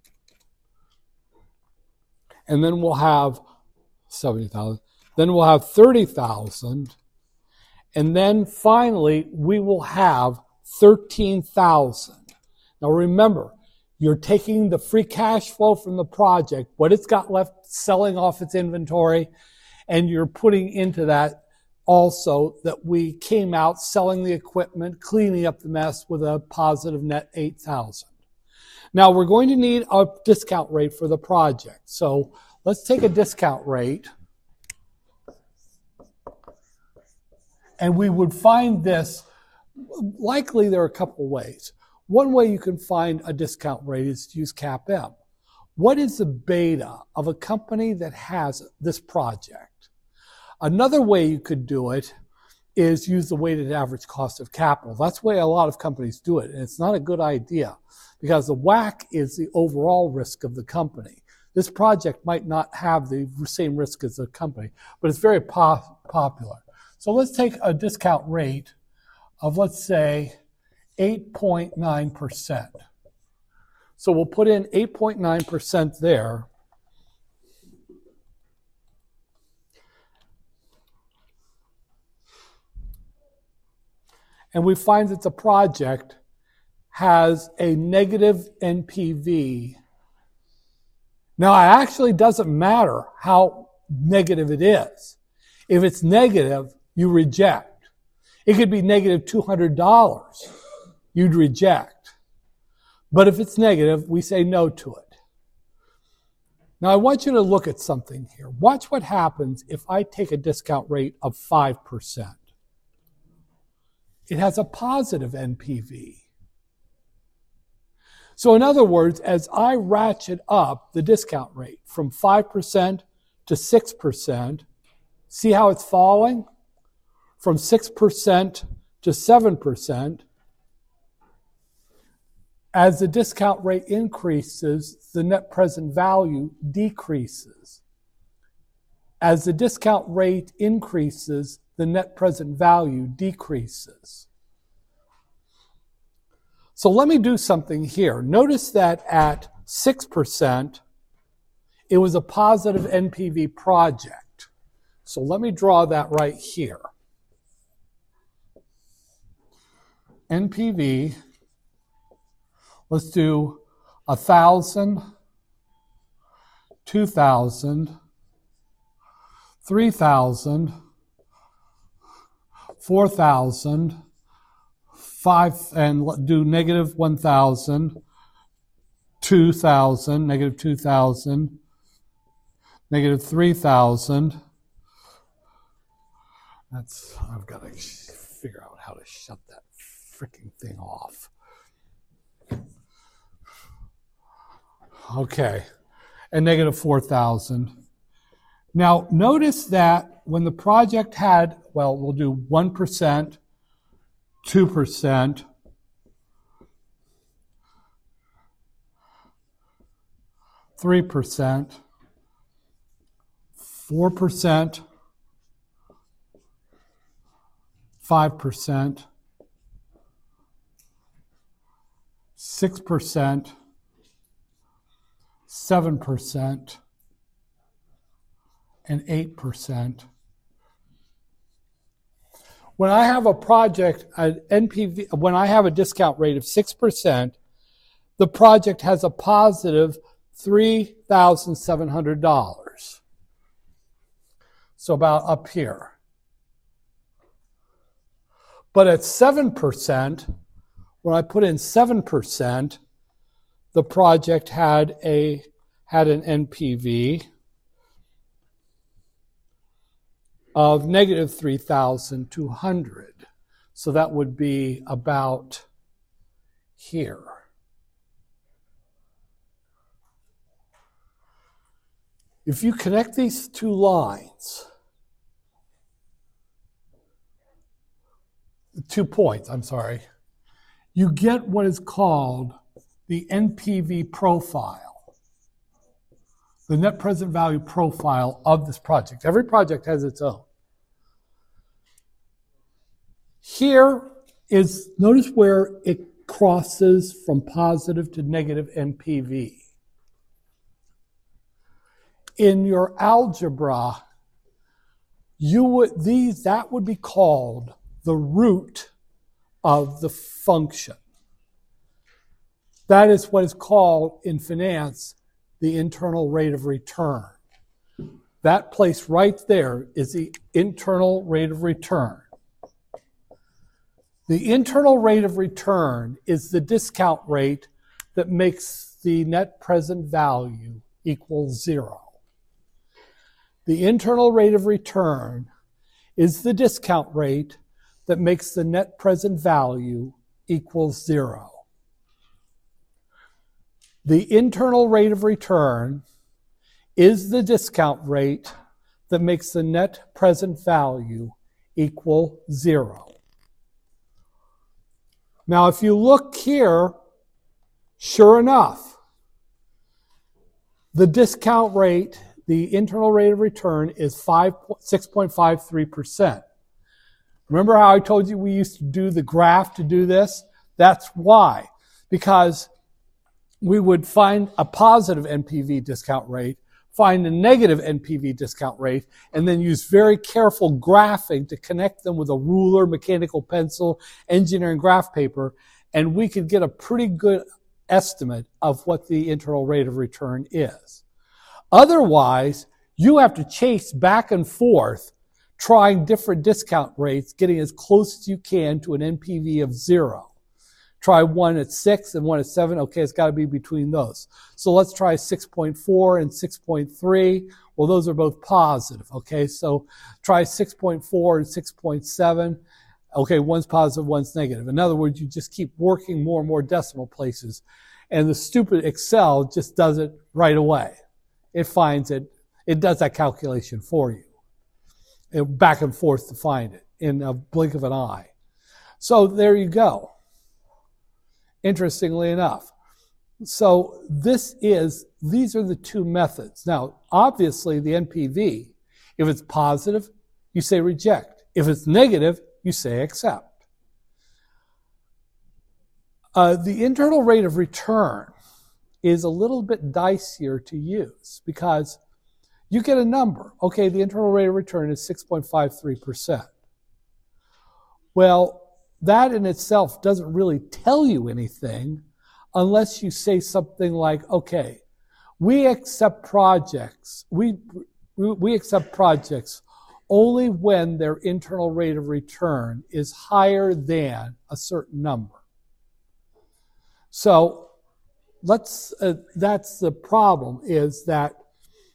And then we'll have seventy thousand. Then we'll have thirty thousand. And then finally, we will have thirteen thousand. Now remember, you're taking the free cash flow from the project, what it's got left selling off its inventory, and you're putting into that also that we came out selling the equipment, cleaning up the mess with a positive net eight thousand. Now we're going to need a discount rate for the project. So let's take a discount rate. And we would find this, likely there are a couple ways. One way you can find a discount rate is to use CAPM. What is the beta of a company that has this project? Another way you could do it is use the weighted average cost of capital. That's the way a lot of companies do it, and it's not a good idea because the W A C is the overall risk of the company. This project might not have the same risk as the company, but it's very po- popular. So let's take a discount rate of, let's say, eight point nine percent. So we'll put in eight point nine percent there. And we find that the project has a negative N P V. Now, it actually doesn't matter how negative it is. If it's negative, you reject. It could be negative two hundred dollars. You'd reject. But if it's negative, we say no to it. Now, I want you to look at something here. Watch what happens if I take a discount rate of five percent. It has a positive N P V. So in other words, as I ratchet up the discount rate from five percent to six percent, see how it's falling? From six percent to seven percent. As the discount rate increases, the net present value decreases. As the discount rate increases, the net present value decreases. So let me do something here. Notice that at six percent, it was a positive N P V project. So let me draw that right here. N P V, let's do one thousand, two thousand, three thousand, four thousand, five, and do negative one thousand, two thousand, negative two thousand, negative three thousand. That's, I've got to figure out how to shut that freaking thing off. Okay, and negative four thousand. Now, notice that when the project had, well, we'll do one percent, two percent, three percent, four percent, five percent, six percent, seven percent, and eight percent. When I have a project, an N P V, when I have a discount rate of six percent, the project has a positive three thousand seven hundred dollars. So about up here. But at seven percent, when I put in seven percent, the project had a had an N P V of negative three thousand two hundred. So that would be about here. If you connect these two lines, two points, I'm sorry, you get what is called the N P V profile, the net present value profile of this project. Every project has its own. Here is, notice where it crosses from positive to negative N P V. In your algebra, you would, these, that would be called the root of the function. That is what is called in finance the internal rate of return. That place right there is the internal rate of return. The internal rate of return is the discount rate that makes the net present value equal zero. The internal rate of return is the discount rate that makes the net present value equal zero. The internal rate of return is the discount rate that makes the net present value equal zero. Now, if you look here, sure enough, the discount rate, the internal rate of return is six point five three percent. Remember how I told you we used to do the graph to do this? That's why. Because we would find a positive N P V discount rate, find a negative N P V discount rate, and then use very careful graphing to connect them with a ruler, mechanical pencil, engineering graph paper, and we could get a pretty good estimate of what the internal rate of return is. Otherwise, you have to chase back and forth, trying different discount rates, getting as close as you can to an N P V of zero. Try one at six and one at seven. Okay, it's got to be between those. So let's try six point four and six point three. Well, those are both positive. Okay, so try six point four and six point seven. Okay, one's positive, one's negative. In other words, you just keep working more and more decimal places. And the stupid Excel just does it right away. It finds it. It does that calculation for you. It, back and forth to find it in a blink of an eye. So there you go. Interestingly enough. So this is, these are the two methods. Now, obviously the N P V, if it's positive, you say reject. If it's negative, you say accept. Uh, the internal rate of return is a little bit dicier to use because you get a number. Okay, the internal rate of return is six point five three percent. Well, that in itself doesn't really tell you anything unless you say something like, okay, we accept projects, we, we accept projects only when their internal rate of return is higher than a certain number. So let's, uh, that's the problem, is that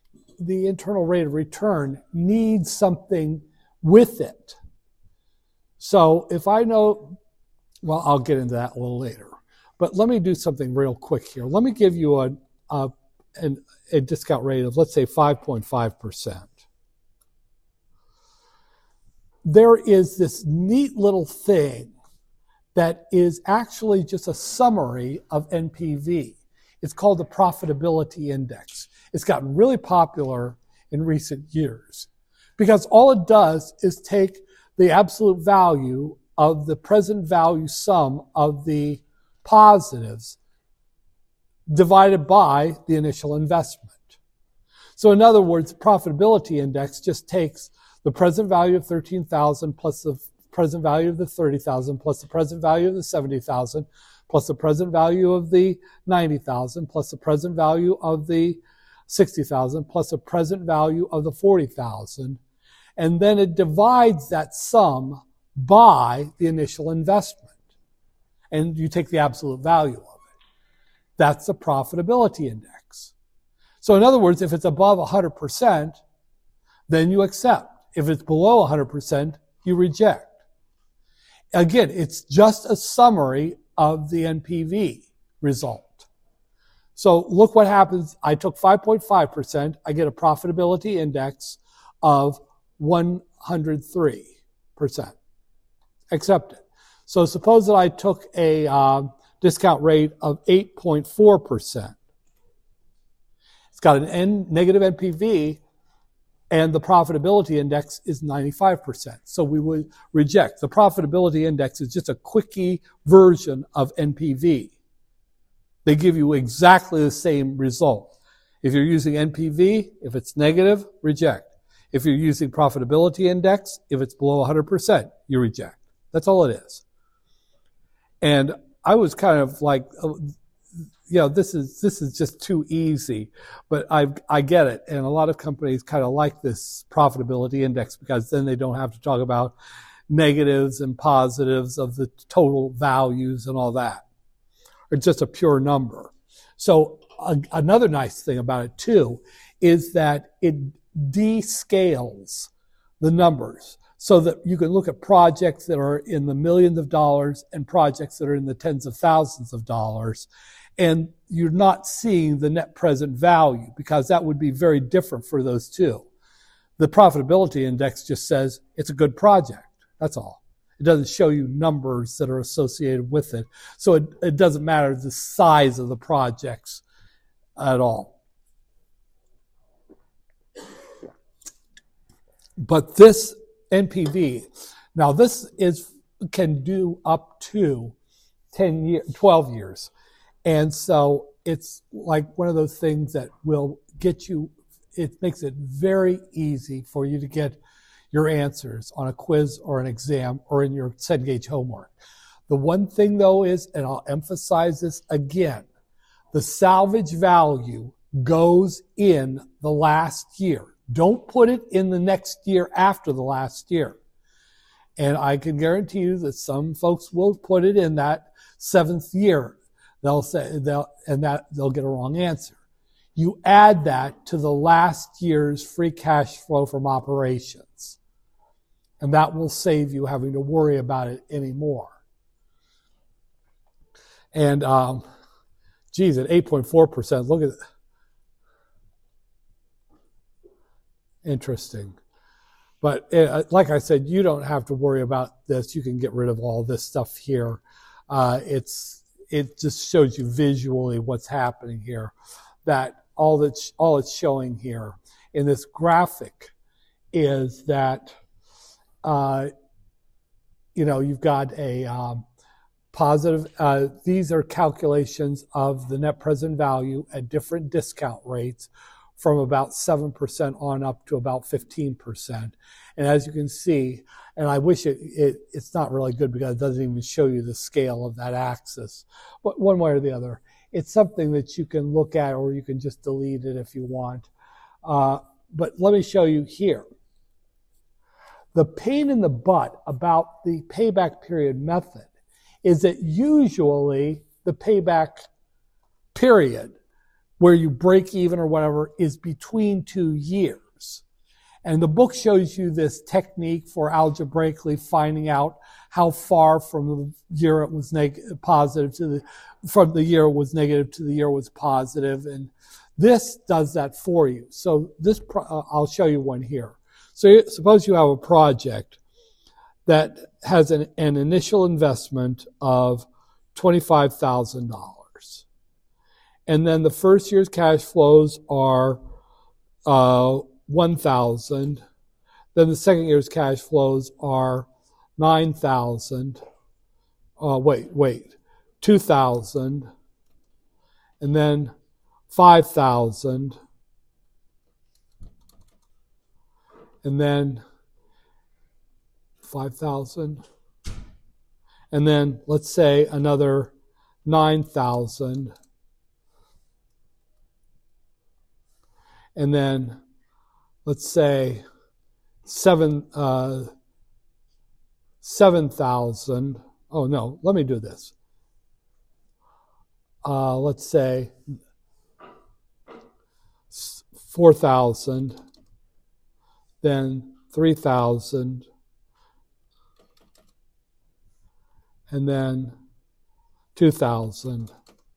the internal rate of return needs something with it. So if I know, well, I'll get into that a little later. But let me do something real quick here. Let me give you a, a, an, a discount rate of, let's say, five point five percent. There is this neat little thing that is actually just a summary of N P V. It's called the profitability index. It's gotten really popular in recent years because all it does is take the absolute value of the present value sum of the positives divided by the initial investment. So in other words, the profitability index just takes the present value of thirteen thousand plus the present value of the thirty thousand plus the present value of the seventy thousand plus the present value of the ninety thousand plus the present value of the sixty thousand plus the present value of the forty thousand. And then it divides that sum by the initial investment. And you take the absolute value of it. That's the profitability index. So in other words, if it's above one hundred percent, then you accept. If it's below one hundred percent, you reject. Again, it's just a summary of the N P V result. So look what happens. I took five point five percent. I get a profitability index of one hundred three percent. Accept it. So suppose that I took a uh, discount rate of eight point four percent. It's got an N, negative N P V, and the profitability index is ninety-five percent. So we would reject. The profitability index is just a quickie version of N P V. They give you exactly the same result. If you're using N P V, if it's negative, reject. If you're using profitability index, if it's below one hundred percent, you reject. That's all it is. And I was kind of like, you know, this is this is just too easy, but I I get it. And a lot of companies kind of like this profitability index because then they don't have to talk about negatives and positives of the total values and all that. It's just a pure number. So a, another nice thing about it too is that it descales the numbers so that you can look at projects that are in the millions of dollars and projects that are in the tens of thousands of dollars. And you're not seeing the net present value because that would be very different for those two. The profitability index just says it's a good project. That's all. It doesn't show you numbers that are associated with it. So it, it doesn't matter the size of the projects at all. But this N P V, now this is can do up to ten years, twelve years. And so it's like one of those things that will get you, it makes it very easy for you to get your answers on a quiz or an exam or in your Cengage homework. The one thing though is, and I'll emphasize this again, the salvage value goes in the last year. Don't put it in the next year after the last year. And I can guarantee you that some folks will put it in that seventh year. They'll say they'll and that they'll get a wrong answer. You add that to the last year's free cash flow from operations. And that will save you having to worry about it anymore. And um, geez, at eight point four percent, look at it. Interesting. But uh, like I said, you don't have to worry about this. You can get rid of all this stuff here. Uh, it's it just shows you visually what's happening here. That all that's all it's showing here in this graphic is that uh, you know you've got a um, positive. Uh, these are calculations of the net present value at different discount rates, from about seven percent on up to about fifteen percent. And as you can see, and I wish it, it, it's not really good because it doesn't even show you the scale of that axis, but one way or the other. It's something that you can look at, or you can just delete it if you want. Uh, but let me show you here. The pain in the butt about the payback period method is that usually the payback period where you break even or whatever is between two years. And the book shows you this technique for algebraically finding out how far from the year it was neg- positive to the, from the year it was negative to the year it was positive. And this does that for you. So this, pro- uh, I'll show you one here. So suppose you have a project that has an, an initial investment of twenty-five thousand dollars. And then the first year's cash flows are uh, one thousand dollars. Then the second year's cash flows are nine thousand dollars. Uh, wait, wait, two thousand dollars. And then five thousand dollars. And then five thousand dollars. And then let's say another nine thousand dollars. And then let's say seven uh, seven thousand. Oh no, let me do this. Uh, let's say four thousand, then three thousand, and then two thousand.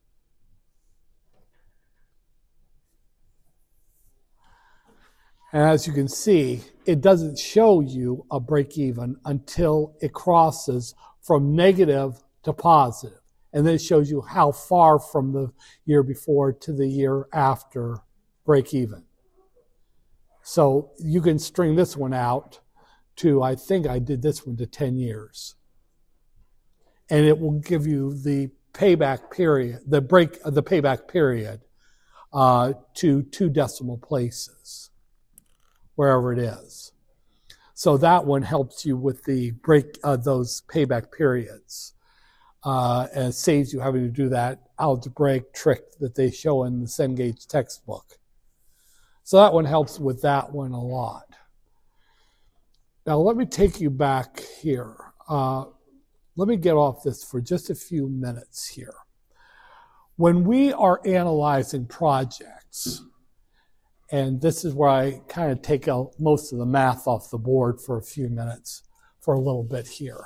And as you can see, it doesn't show you a break even until it crosses from negative to positive. And then it shows you how far from the year before to the year after break even. So you can string this one out to, I think I did this one to ten years. And it will give you the payback period, the break, the payback period uh, to two decimal places, wherever it is. So that one helps you with the break, uh, those payback periods. Uh, and it saves you having to do that algebraic trick that they show in the Cengage textbook. So that one helps with that one a lot. Now let me take you back here. Uh, let me get off this for just a few minutes here. When we are analyzing projects, and this is where I kind of take out most of the math off the board for a few minutes, for a little bit here.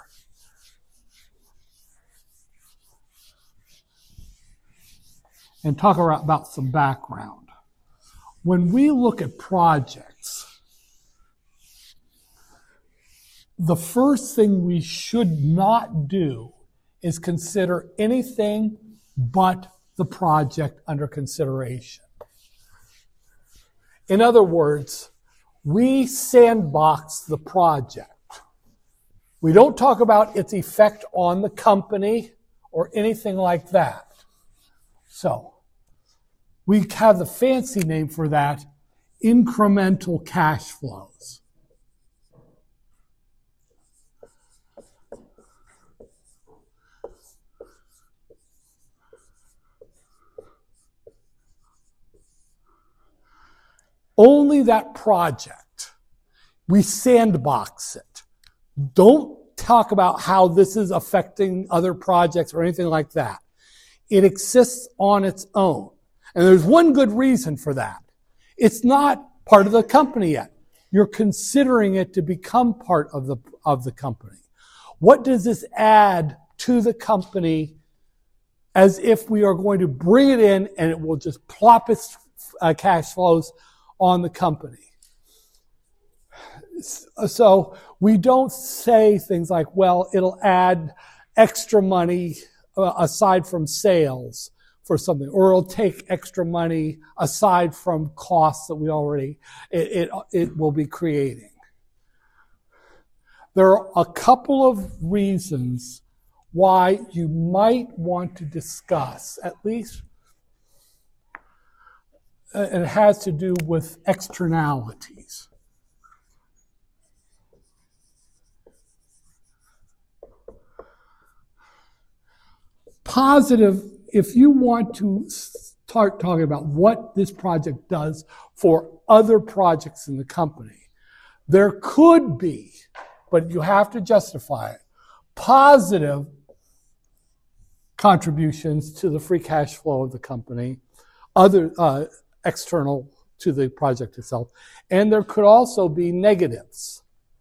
And talk about some background. When we look at projects, the first thing we should not do is consider anything but the project under consideration. In other words, we sandbox the project. We don't talk about its effect on the company or anything like that. So, we have the fancy name for that, incremental cash flows. Only that project. We sandbox it. Don't talk about how this is affecting other projects or anything like that. It exists on its own. And there's one good reason for that. It's not part of the company yet. You're considering it to become part of the, of the company. What does this add to the company as if we are going to bring it in and it will just plop its uh, cash flows on the company? So we don't say things like, well, it'll add extra money uh, aside from sales for something, or it'll take extra money aside from costs that we already, it, it, it will be creating. There are a couple of reasons why you might want to discuss, at least, and it has to do with externalities. Positive, if you want to start talking about what this project does for other projects in the company, there could be, but you have to justify it, positive contributions to the free cash flow of the company, other uh, external to the project itself. And there could also be negatives.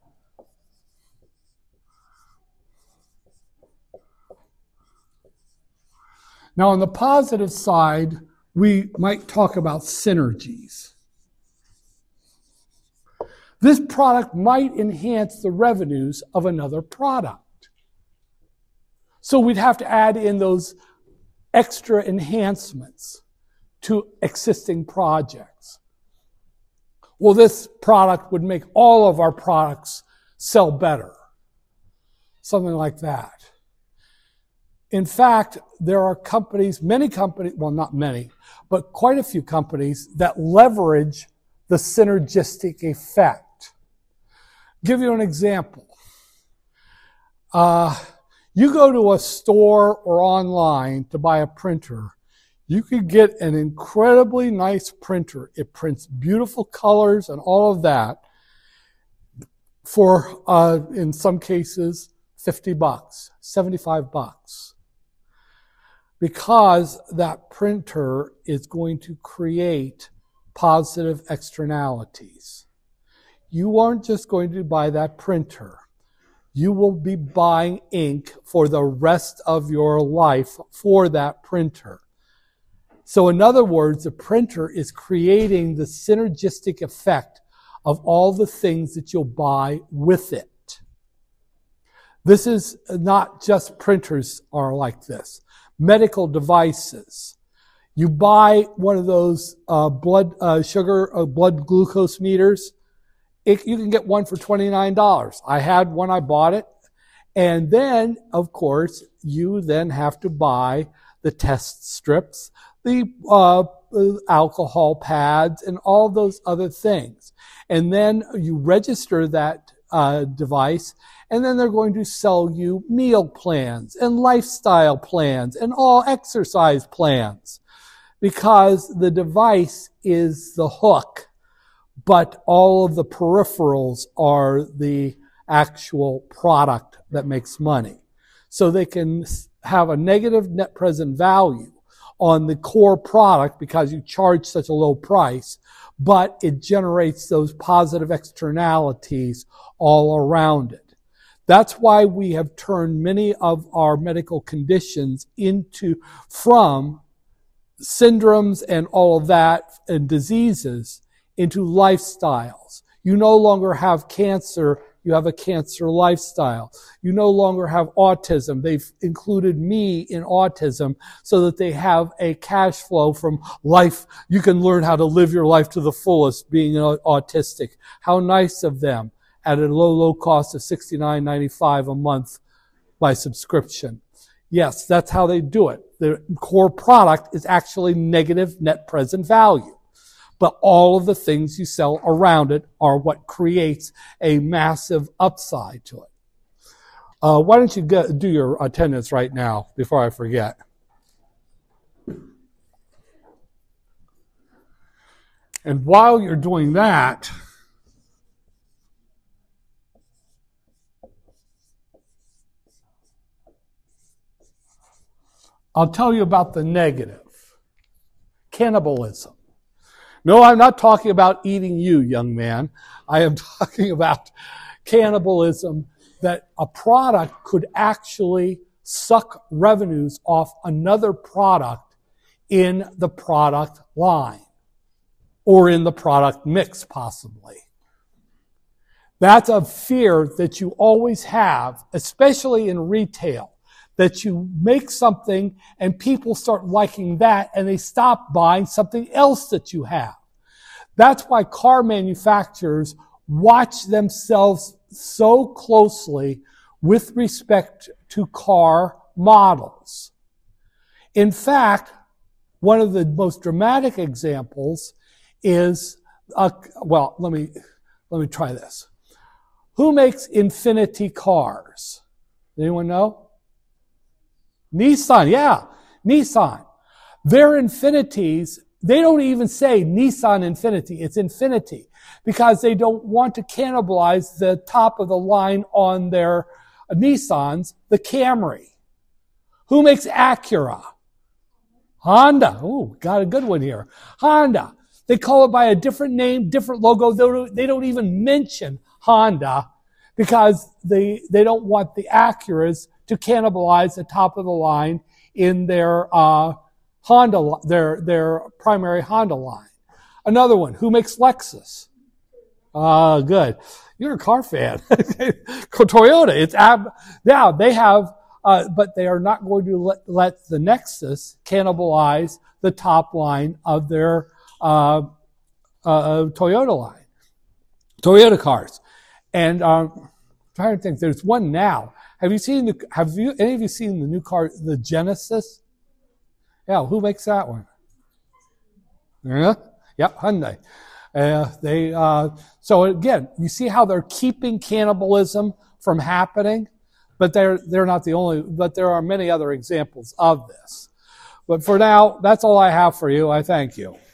Now, on the positive side, we might talk about synergies. This product might enhance the revenues of another product. So we'd have to add in those extra enhancements to existing projects. Well, this product would make all of our products sell better. Something like that. In fact, there are companies, many companies, well, not many, but quite a few companies that leverage the synergistic effect. Give you an example. Uh, you go to a store or online to buy a printer. You could get an incredibly nice printer. It prints beautiful colors and all of that for, uh, in some cases, fifty bucks, seventy-five bucks. Because that printer is going to create positive externalities. You aren't just going to buy that printer. You will be buying ink for the rest of your life for that printer. So in other words, the printer is creating the synergistic effect of all the things that you'll buy with it. This is not just printers are like this. Medical devices. You buy one of those uh, blood uh, sugar, uh, blood glucose meters. It, you can get one for twenty-nine dollars. I had one, I bought it. And then, of course, you then have to buy the test strips, the uh, alcohol pads, and all those other things. And then you register that uh, device, and then they're going to sell you meal plans and lifestyle plans and all exercise plans, because the device is the hook, but all of the peripherals are the actual product that makes money. So they can have a negative net present value on the core product because you charge such a low price, but it generates those positive externalities all around it. That's why we have turned many of our medical conditions into, from syndromes and all of that and diseases into lifestyles. You no longer have cancer, you have a cancer lifestyle. You no longer have autism. They've included me in autism so that they have a cash flow from life. You can learn how to live your life to the fullest being autistic. How nice of them at a low, low cost of sixty-nine ninety-five a month by subscription. Yes, that's how they do it. The core product is actually negative net present value. But all of the things you sell around it are what creates a massive upside to it. Uh, why don't you go, do your attendance right now before I forget? And while you're doing that, I'll tell you about the negative. Cannibalism. No, I'm not talking about eating you, young man. I am talking about cannibalism, that a product could actually suck revenues off another product in the product line or in the product mix, possibly. That's a fear that you always have, especially in retail, that you make something and people start liking that and they stop buying something else that you have. That's why car manufacturers watch themselves so closely with respect to car models. In fact, one of the most dramatic examples is, uh, well, let me, let me try this. Who makes Infiniti cars? Anyone know? Nissan, yeah, Nissan. Their Infinitis, they don't even say Nissan Infiniti, it's Infiniti, because they don't want to cannibalize the top of the line on their uh, Nissans, the Camry. Who makes Acura? Honda. Ooh, got a good one here. Honda. They call it by a different name, different logo. They don't, they don't even mention Honda because they they don't want the Acuras to cannibalize the top of the line in their uh, Honda, their their primary Honda line. Another one, who makes Lexus? Ah, uh, good. You're a car fan. Toyota. It's ab. Now they have, uh, but they are not going to let, let the Nexus cannibalize the top line of their uh, uh, Toyota line, Toyota cars. And um, I'm trying to think. There's one now. Have you seen the? Have you any of you seen the new car, the Genesis? Yeah. Who makes that one? Yeah. Yep. Hyundai. Uh, they, uh, so again, you see how they're keeping cannibalism from happening, but they're, they're not the only, but there are many other examples of this. But for now, that's all I have for you. I thank you.